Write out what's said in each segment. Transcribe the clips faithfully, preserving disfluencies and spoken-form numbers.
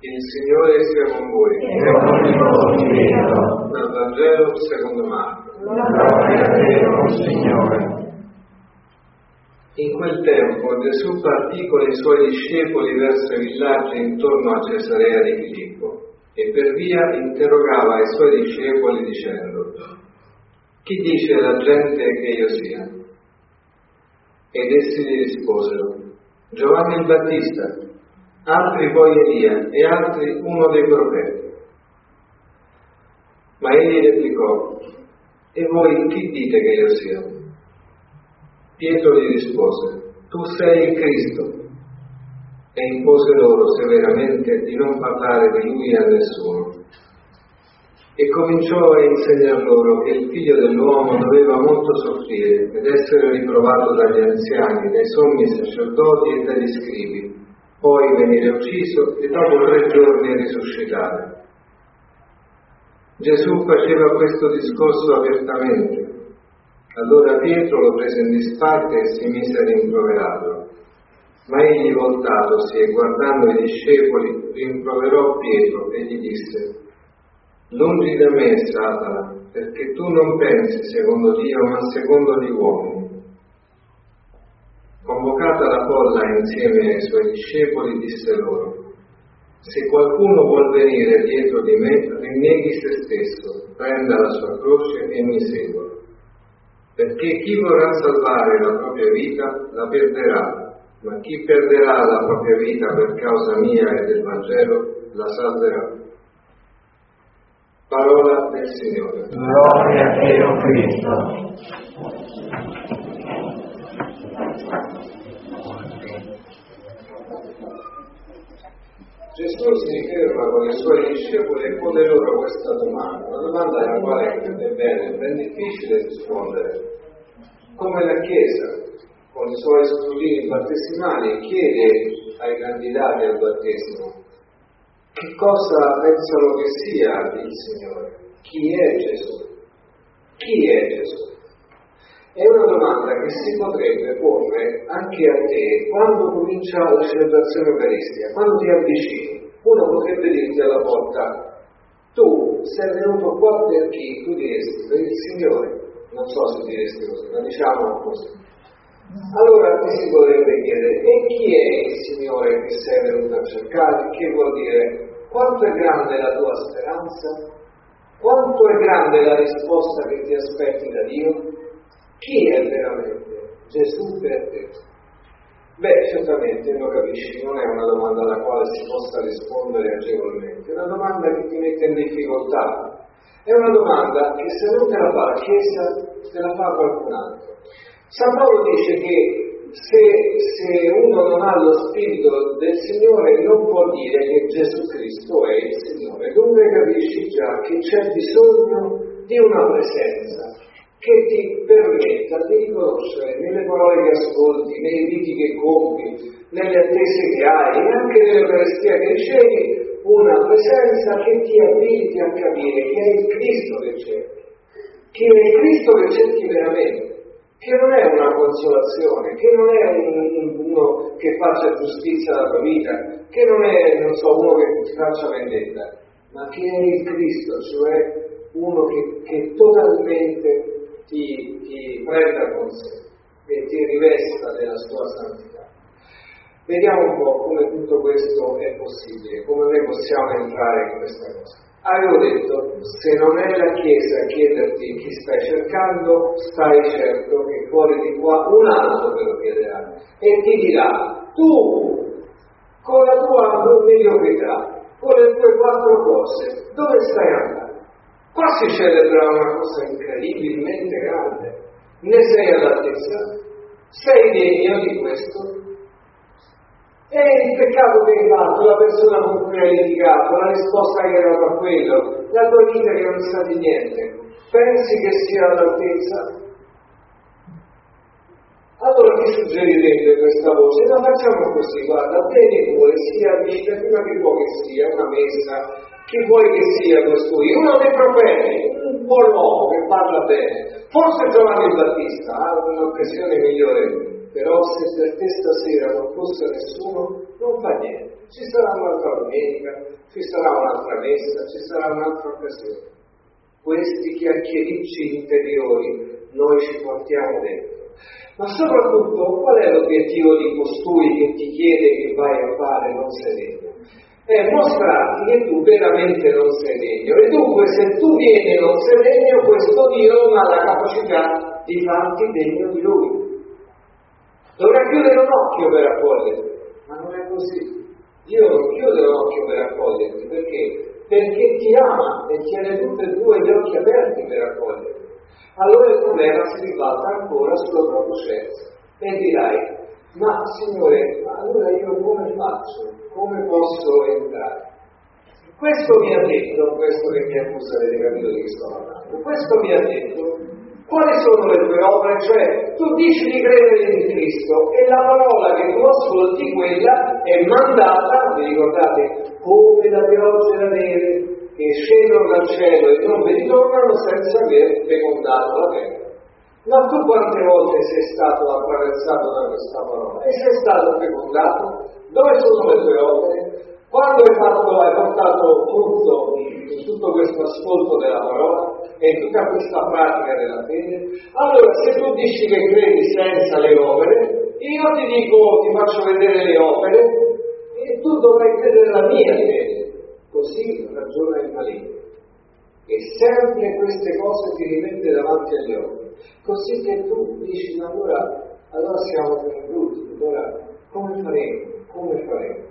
Il Signore sia con voi. E con il tuo spirito. Dal Vangelo secondo Marco. Gloria a te, oh Signore. In quel tempo Gesù partì con i suoi discepoli verso i villaggi intorno a Cesarea di Filippo e per via interrogava i suoi discepoli dicendo: chi dice la gente che io sia? Ed essi gli risposero: Giovanni il Battista, altri poi Elia e altri uno dei profeti. Ma egli replicò: e voi chi dite che io sia? Pietro gli rispose: tu sei il Cristo. E impose loro severamente di non parlare di lui a nessuno. E cominciò a insegnar loro che il figlio dell'uomo doveva molto soffrire ed essere riprovato dagli anziani, dai sommi sacerdoti e dagli scribi, poi venire ucciso e dopo tre giorni risuscitare. Gesù faceva questo discorso apertamente. Allora Pietro lo prese in disparte e si mise a rimproverarlo. Ma egli, voltatosi e guardando i discepoli, rimproverò Pietro e gli disse: lungi da me, Satana, perché tu non pensi secondo Dio, ma secondo gli uomini. Convocata la folla insieme ai suoi discepoli, disse loro: se qualcuno vuol venire dietro di me, rinneghi se stesso, prenda la sua croce e mi segua. Perché chi vorrà salvare la propria vita la perderà, ma chi perderà la propria vita per causa mia e del Vangelo la salverà. Parola del Signore. Gloria a te, o Cristo. Gesù si ferma con i suoi discepoli e pone loro questa domanda, una domanda alla quale è bene, ben difficile rispondere. Come la Chiesa, con i suoi scrutini battesimali, chiede ai candidati al battesimo: che cosa pensano che sia il Signore? Chi è Gesù? Chi è Gesù? È una domanda che si potrebbe porre anche a te quando comincia la celebrazione eucaristica, quando ti avvicini. Uno potrebbe dirti alla porta: tu sei venuto qua per chi? Tu diresti: per il Signore. Non so se diresti così, ma diciamo così. Allora ti si potrebbe chiedere: e chi è il Signore che sei venuto a cercare? Che vuol dire? Quanto è grande la tua speranza? Quanto è grande la risposta che ti aspetti da Dio? Chi è veramente Gesù per te? Beh, certamente, lo capisci, non è una domanda alla quale si possa rispondere agevolmente, è una domanda che ti mette in difficoltà. È una domanda che se non te la fa la Chiesa, te la fa qualcun altro. San Paolo dice che se, se uno non ha lo Spirito del Signore non può dire che Gesù Cristo è il Signore. Dunque capisci già che c'è bisogno di una presenza che ti permetta di riconoscere nelle parole che ascolti, nei riti che compi, nelle attese che hai e anche nell'Eucaristia che ricevi, una presenza che ti abiliti a capire che è il Cristo che cerchi, che è il Cristo che cerchi veramente, che non è una consolazione, che non è un, uno che faccia giustizia alla tua vita, che non è, non so, uno che ti faccia vendetta, ma che è il Cristo, cioè uno che, che totalmente ti, ti prenda con sé e ti rivesta della sua santità. Vediamo un po' come tutto questo è possibile, come noi possiamo entrare in questa cosa. Avevo detto, se non è la Chiesa a chiederti chi stai cercando, stai certo che fuori di qua un altro te lo chiederà e ti dirà: tu, con la tua mediocrità, con le tue quattro cose, dove stai andando? Qua si celebra una cosa incredibilmente grande. Ne sei all'altezza? Sei degno di questo? E il peccato che hai fatto, la persona con cui hai litigato, la risposta che hai dato a quello, la tua vita che non sa di niente, pensi che sia all'altezza? Allora ti suggerirebbe questa voce: ma facciamo così, guarda, bene pure, sia vita, prima che vuoi che sia una messa, che vuoi che sia costui, uno dei profeti, un buon uomo che parla bene, forse Giovanni il Battista, ha un'occasione migliore, però se per te stasera non fosse nessuno, non fa niente. ci sarà un'altra domenica, ci sarà un'altra messa, ci sarà un'altra occasione. Questi chiacchiericci interiori noi ci portiamo dentro. Ma soprattutto, qual è l'obiettivo di costui che ti chiede che vai a fare non sei degno? È mostrarti che tu veramente non sei degno. E dunque, se tu vieni e non sei degno, questo Dio non ha la capacità di farti degno di Lui. Dovrà chiudere un occhio per accoglierti, ma non è così. Dio non chiude un occhio per accoglierti, perché? Perché ti ama e tiene tutti e due gli occhi aperti per accoglierti. Allora il problema si ribalta ancora sulla tua coscienza e dirai: ma Signore, allora io come faccio? Come posso entrare? Questo mi ha detto, questo che mi accusa, avete capito di che sto parlando, questo mi ha detto quali sono le tue opere, cioè tu dici di credere in Cristo e la parola che tu ascolti, quella è mandata, vi ricordate, come la pioggia e la neve che scendono dal cielo e non vi ritornano senza aver fecondato la terra. Ma tu quante volte sei stato attraversato da questa parola e sei stato fecondato? Dove sono le tue opere? Quando hai, fatto, hai portato frutto in tutto questo ascolto della parola e in tutta questa pratica della fede? Allora, se tu dici che credi senza le opere, io ti dico, ti faccio vedere le opere e tu dovrai credere la mia fede. Così ragiona il maligno. E sempre queste cose ti rimette davanti agli occhi. Così che tu dici, ma allora, allora siamo perduti, allora come faremo? Come faremo?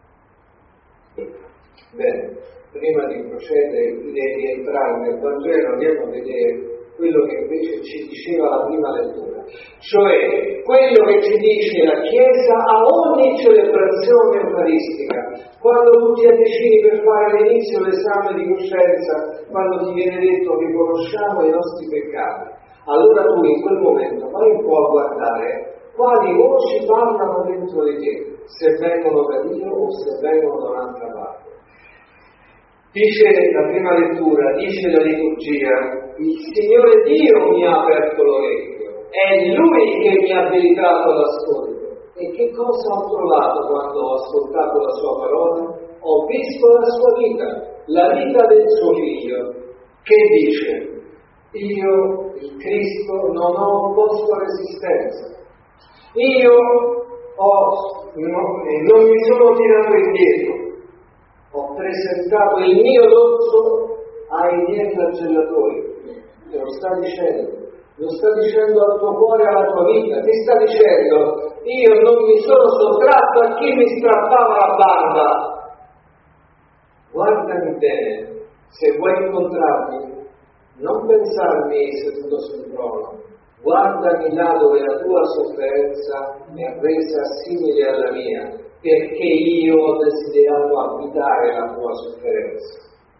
Bene, prima di procedere, di entrare nel Vangelo, andiamo a vedere quello che invece ci diceva la prima lettura, cioè quello che ci dice la Chiesa a ogni celebrazione eucaristica. Quando tu ti avvicini per fare all'inizio l'esame di coscienza, quando ti viene detto che conosciamo i nostri peccati, allora tu in quel momento vai un po' a guardare quali voci parlano dentro di te, se vengono da Dio o se vengono da un'altra parte. Dice la prima lettura, dice la liturgia, il Signore Dio mi ha aperto l'orecchio, è Lui che mi ha abilitato l'ascolto. E che cosa ho trovato quando ho ascoltato la sua parola? Ho visto la sua vita, la vita del suo Figlio, che dice: io, il Cristo, non ho opposto resistenza. Io ho, no, non mi sono tirato indietro. Ho presentato il mio dozzo ai miei flagellatori. Te lo sta dicendo. Lo sta dicendo al tuo cuore, alla tua vita. Ti sta dicendo: io non mi sono sottratto a chi mi strappava la barba. Guardami bene, se vuoi incontrarmi, non pensarmi seduto sul trono. Guardami là dove la tua sofferenza mi ha resa simile alla mia, perché io ho desiderato abitare la tua sofferenza.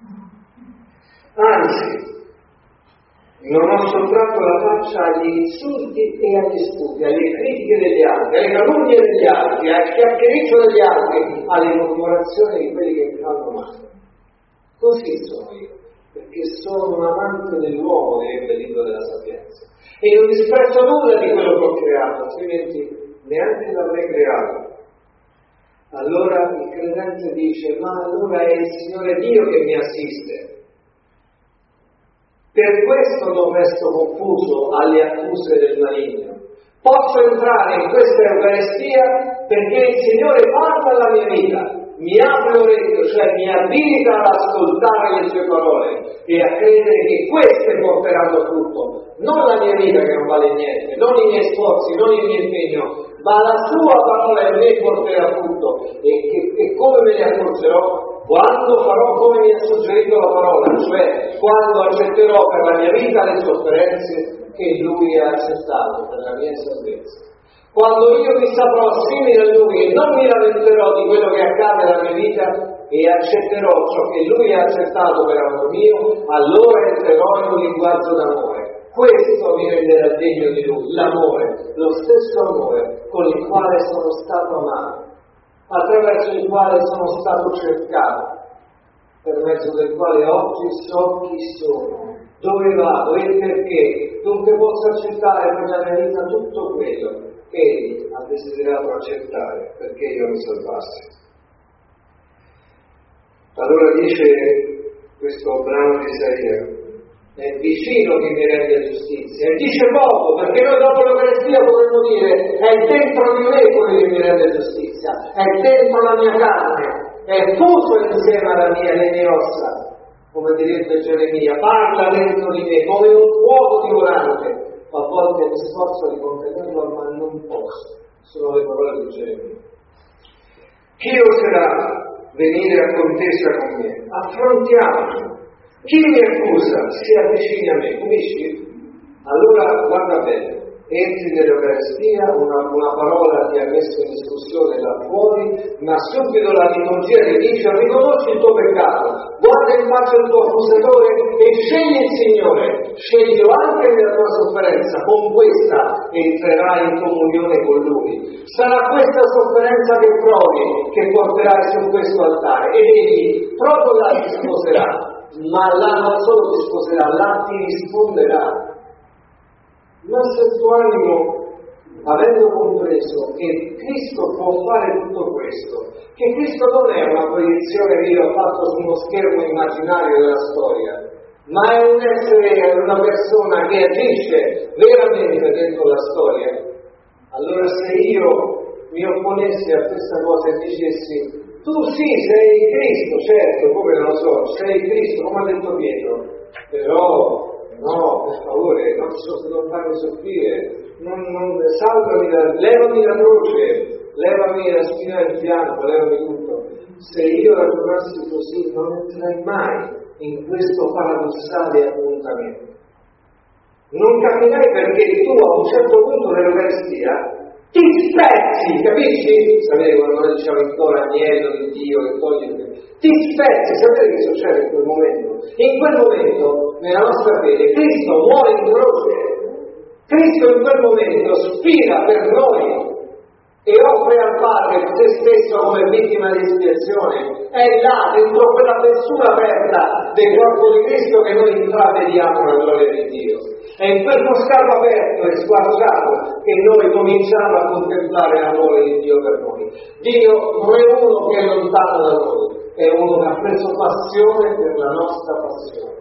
Anzi, non ho sottratto la faccia agli insulti e agli sputi, alle critiche degli altri, alle calunnie degli altri, al chiacchiericcio degli altri, alle mormorazioni di quelli che mi fanno male. Così sono io, perché sono un amante dell'uomo, direbbe il libro della Sapienza, e non disprezzo nulla di quello che ho creato, altrimenti neanche l'avrei creato. Allora il credente dice: ma allora è il Signore Dio che mi assiste. Per questo non resto confuso alle accuse del maligno. Posso entrare in questa Eucaristia perché il Signore parla alla mia vita, mi apre l'orecchio, cioè mi abilita ad ascoltare le sue parole e a credere che queste porteranno frutto, non la mia vita che non vale niente, non i miei sforzi, non il mio impegno, ma la sua parola in me porterà frutto. E, che, e come me ne accorgerò? Quando farò come mi ha suggerito la parola, cioè quando accetterò per la mia vita le sofferenze che Lui ha accettato per la mia salvezza. Quando io mi saprò simile a Lui e non mi lamenterò di quello che accade nella mia vita e accetterò ciò che Lui ha accettato per amor mio, allora entrerò in un linguaggio d'amore. Questo mi renderà degno di Lui, l'amore, lo stesso amore con il quale sono stato amato, attraverso il quale sono stato cercato, per mezzo del quale oggi so chi sono, dove vado e perché, dunque posso accettare per la mia vita tutto quello che Egli ha desiderato accettare perché io mi salvassi. Allora dice questo brano di Isaia: è vicino che mi rende giustizia, e dice poco, perché noi dopo l'Eucaristia potremmo dire è dentro di me quello che mi rende giustizia, è dentro la mia carne, è fuso insieme alla mia, alle mie ossa, come direbbe Geremia, parla dentro di me come un fuoco divorante. A volte mi sforzo di comprenderlo, ma non posso. Sono le parole di Geremia. Chi oserà venire a contesa con me? Affrontiamoci. Chi mi accusa si avvicini a me, capisci? Allora guarda bene, entri nell'Eucaristia, una, una parola ti ha messo in discussione là fuori, ma subito la liturgia ti dice: riconosci il tuo peccato, guarda in faccia il tuo accusatore e scegli il Signore, sceglilo anche nella tua sofferenza, con questa entrerai in comunione con Lui. Sarà questa sofferenza che provi che porterai su questo altare, e Egli proprio là ti sposerà, ma là non solo ti sposerà, là ti risponderà. Ma se il tuo animo, avendo compreso che Cristo può fare tutto questo, che Cristo non è una proiezione che io ho fatto su uno schermo immaginario della storia, ma è un essere, una persona che agisce veramente dentro la storia, allora se io mi opponessi a questa cosa e dicessi: tu sì, sei Cristo, certo, come non lo so, sei Cristo, come ha detto Pietro, però no, per favore, non, so, non farmi soffrire, non, non, salvami, da, levami la croce, levami la spina del fianco, levami tutto. Se io ragionassi così non entrerai mai in questo paradossale appuntamento. Non capirai perché tu a un certo punto dell'Eucaristia ti spezzi, capisci? Sapete quando noi diciamo il cuore agnello di Dio che toglie, ti spezzi, sapete che succede in quel momento? In quel momento, nella nostra fede, Cristo muore in croce, Cristo in quel momento spira per noi e offre al Padre se stesso come vittima di espiazione. È là, dentro quella fessura aperta del corpo di Cristo, che noi intravediamo la gloria di Dio. È in questo scavo aperto e squarciato che noi cominciamo a contemplare l'amore di Dio per noi. Dio non è uno che è lontano da noi, è uno che ha preso passione per la nostra passione.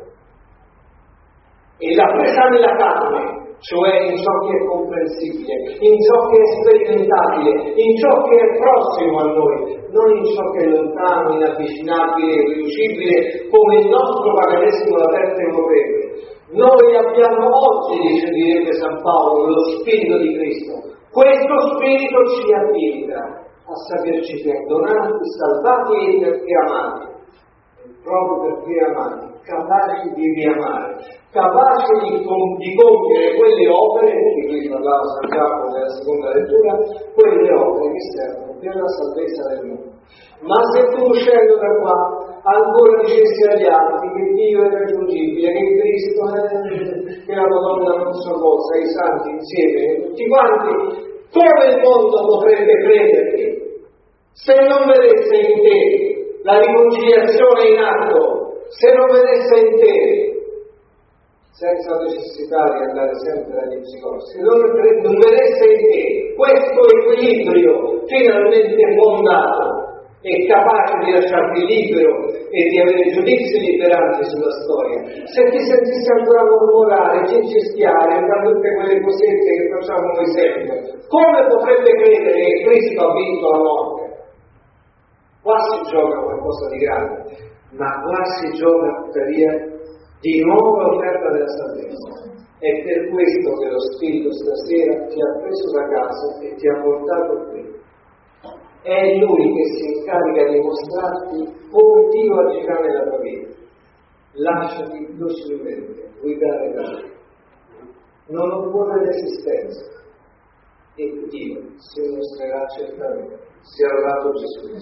E l'ha presa nella carne, cioè in ciò che è comprensibile, in ciò che è sperimentabile, in ciò che è prossimo a noi, non in ciò che è lontano, inavvicinabile, irriducibile, come il nostro paganesimo da testa europeo. Noi abbiamo oggi, dice direbbe San Paolo, lo Spirito di Cristo. Questo Spirito ci abilita a saperci perdonati, salvati e perché amati. E proprio perché amati, capaci di riamare, capaci di, com- di compiere quelle opere, di cui parlava San Giacomo nella seconda lettura, quelle opere che servono per la salvezza del mondo. Ma se tu uscendo da qua ancora dicessi agli altri che Dio è raggiungibile, che Cristo è, che la Madonna non so cosa, i santi insieme, tutti quanti, come il mondo potrebbe crederti se non vedesse in te la riconciliazione in atto, se non vedesse in te, senza necessità di andare sempre agli psicologi, se non, non vedesse in te questo equilibrio finalmente fondato e capace di lasciarti libero e di avere giudizi liberanti sulla storia, se ti sentissi ancora mormorare, cincischiare, tra tutte quelle cosette che facciamo noi sempre, come potrebbe credere che Cristo ha vinto la morte? Qua si gioca qualcosa di grande, ma qua si gioca tuttavia di nuovo l'offerta della salvezza. È per questo che lo Spirito stasera ti ha preso da casa e ti ha portato qui. È Lui che si incarica di mostrarti come Dio agirà nella tua vita. Lasciati docilmente guidare da Lui. Non opporre resistenza e Dio si mostrerà certamente. Sia lodato Gesù.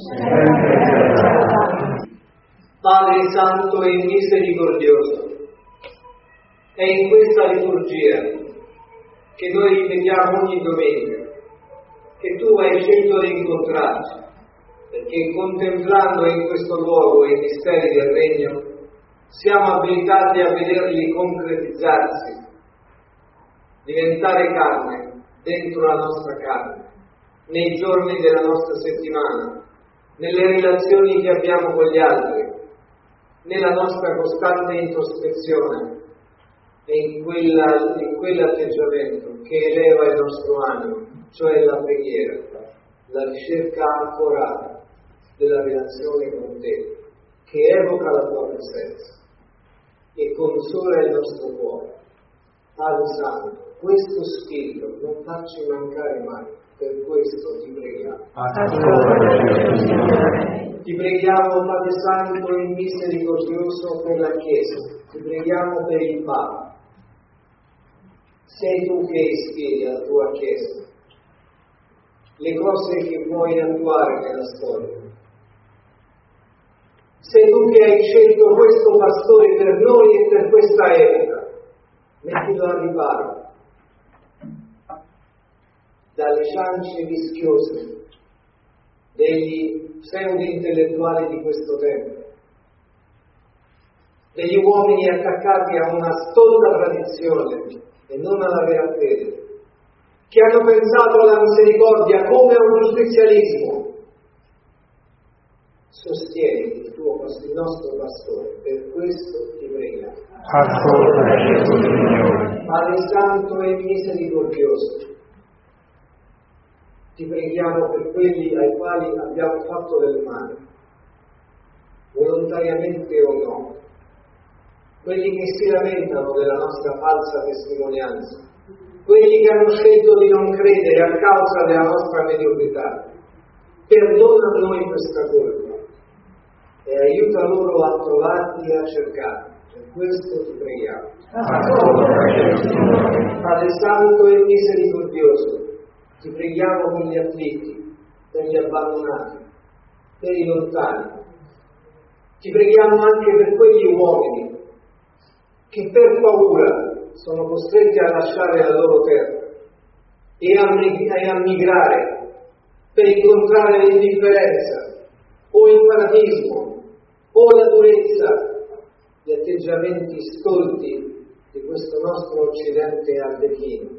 Padre Santo e misericordioso, è in questa liturgia che noi ripetiamo ogni domenica che tu hai scelto di incontrarci, perché contemplando in questo luogo i misteri del Regno siamo abilitati a vederli concretizzarsi, diventare carne dentro la nostra carne, nei giorni della nostra settimana, nelle relazioni che abbiamo con gli altri, nella nostra costante introspezione e in, quella, in quell'atteggiamento che eleva il nostro animo, cioè la preghiera, la ricerca ancorata della relazione con te, che evoca la tua presenza e consola il nostro cuore. Padre Santo, questo spirito non facci mancare mai, per questo ti preghiamo. Ti preghiamo, Padre Santo e misericordioso, per la Chiesa, ti preghiamo per il Papa. Sei tu che ispiri alla tua Chiesa le cose che vuoi attuare nella storia. Sei tu che hai scelto questo pastore per noi e per questa epoca. Mettilo a riparo dalle ciance vischiose degli pseudo-intellettuali di questo tempo, degli uomini attaccati a una stolta tradizione e non alla vera fede, che hanno pensato alla misericordia come a un giustizialismo. Sostieni il, tuo, il nostro pastore, per questo ti preghiamo. Ascolta, Signore. Padre Santo e misericordioso, ti preghiamo per quelli ai quali abbiamo fatto del male, volontariamente o no, quelli che si lamentano della nostra falsa testimonianza, quelli che hanno scelto di non credere a causa della nostra mediocrità. Perdona a noi questa colpa e aiuta loro a trovarti e a cercarti. Per questo ti preghiamo. Padre Santo e misericordioso, ti preghiamo per gli afflitti, per gli abbandonati, per i lontani. Ti preghiamo anche per quegli uomini che per paura sono costretti a lasciare la loro terra e a, e a migrare per incontrare l'indifferenza o il fanatismo o la durezza, gli atteggiamenti stolti di questo nostro Occidente arlecchino.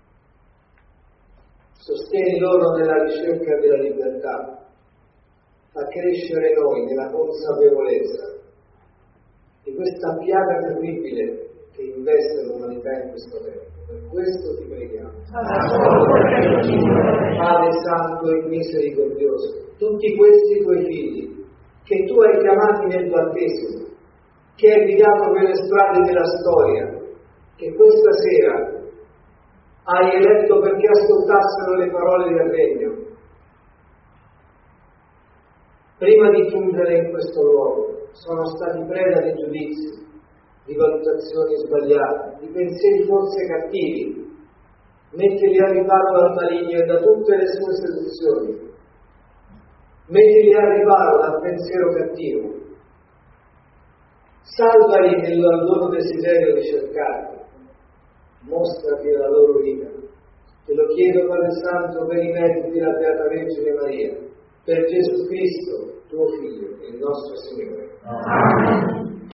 Sostieni loro nella ricerca della libertà, fa crescere noi nella consapevolezza di questa piaga terribile che investe l'umanità in questo tempo. Per questo ti preghiamo. Padre Santo e misericordioso, tutti questi tuoi figli che tu hai chiamati nel battesimo, che hai guidato per le strade della storia, che questa sera hai eletto perché ascoltassero le parole del Regno, prima di giungere in questo luogo sono stati preda di giudizi, di valutazioni sbagliate, di pensieri forse cattivi. Mettili a riparo dal maligno e da tutte le sue seduzioni. Mettili a riparo dal pensiero cattivo. Salvali nel loro desiderio di cercarti. Mostrati la loro vita. Te lo chiedo, Padre Santo, per i meriti della Beata Vergine Maria, per Gesù Cristo, tuo Figlio, il nostro Signore. Amen.